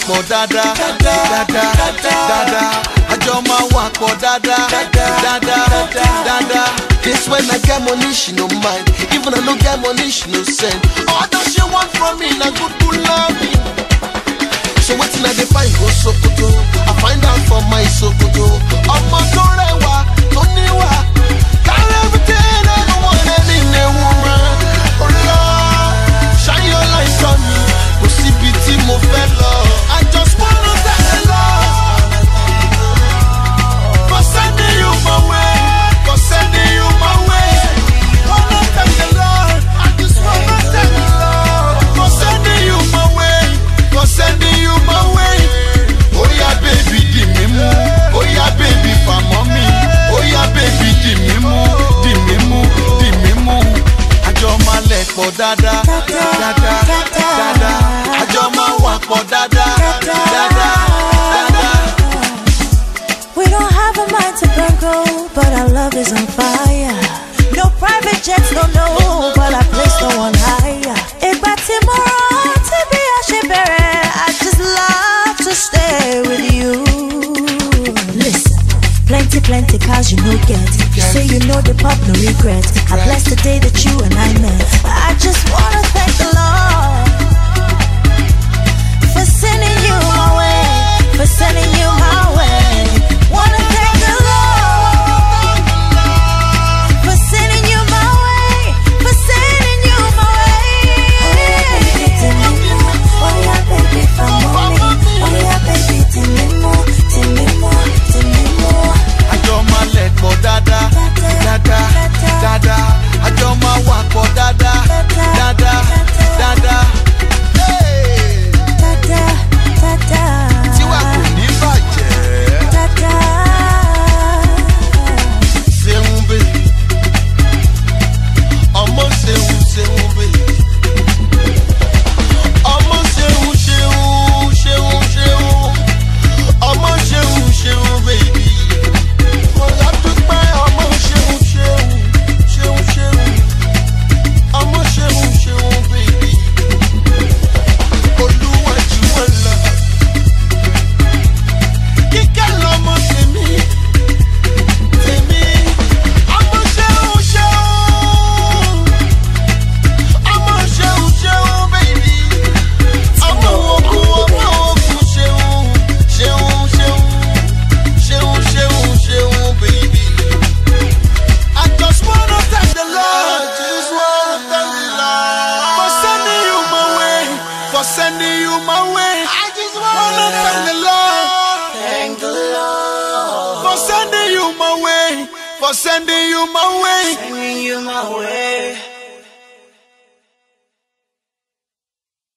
pọ̀ dáadáa, dáadáa, dáadáa. Àjọ máa wà pọ̀ dáadáa, dáadáa, dáadáa. This when I get money, she no mind. Even I no get money, she no send. All that she want from me, na good love me. So wetin I dey find go Sokoto, I find out for my Sokoto. Ọmọ tó rẹwà, tó níwà, carry everything I want in a woman. Oh Lord, shine your light on me. Kò síbi tí mo fẹ́ lọ. I just wanna thank the Lord for sending you my way, for sending you my way. Wanna thank the Lord, I just wanna thank the Lord for sending you my way, for sending you my way. Oh yeah, baby, di mi mú. Oh yeah, baby, fàmọ́ mi. Oh yeah, baby, di mi mú, di mi mú, di mi mú. Àjọ máa lẹ̀ pọ̀ dáadáa, dáadáa, dáadáa. Àjọ máa wà pọ̀ dáadáa, dáadáa, dáadáa. We don't have a mind to burn gold, but our love is on fire. No private jets, no, but I place no one higher. Ìgbà tí mo rántí bí a ṣe bẹ̀rẹ̀, I just love to stay with you. Listen, plenty cars you no get. You say you know the pop, no regret. I bless the day that you and I met. I just wanna thank the Lord for sending you my way, for sending you my way. Wanna thank the Lord for sending you my way, for sending you my way. Oh yeah, baby, for mommy. Oh yeah, baby, tell me more, tell me more, tell me more. Àjọ máa lẹ̀ pọ̀ dáadáa, dáadáa, dáadáa. Àjọ máa wà pọ̀ dáadáa, dáadáa, dáadáa. Tiwa kò ní bàjẹ́. Ṣeun bèbí, ọmọ ṣeun ṣeun bèbí. Ọmọ ṣeun ṣeun ṣeun ṣeun. Ọmọ ṣeun ṣeun bèbí. Mo ládùúgbẹ́ ọmọ ṣeun ṣeun ṣeun ṣeun. Ọmọ ṣeun ṣeun bèbí. Olúwa jù wọ́n lọ. Kíkẹ́ lọmọ tèmi, tèmi. Ọmọ ṣeun ṣeun. Ọmọ ṣeun ṣeun bèbí. Ọmọ ogun ṣeun ṣeun ṣeun. Ṣeun ṣeun ṣeun bèbí. I just wanna thank the Lord. I just wanna thank the Lord for sending you my way, for sending you my way. I just wanna thank the Lord. Thank the Lord for sending you my way, for sending you my way. Sending you my way.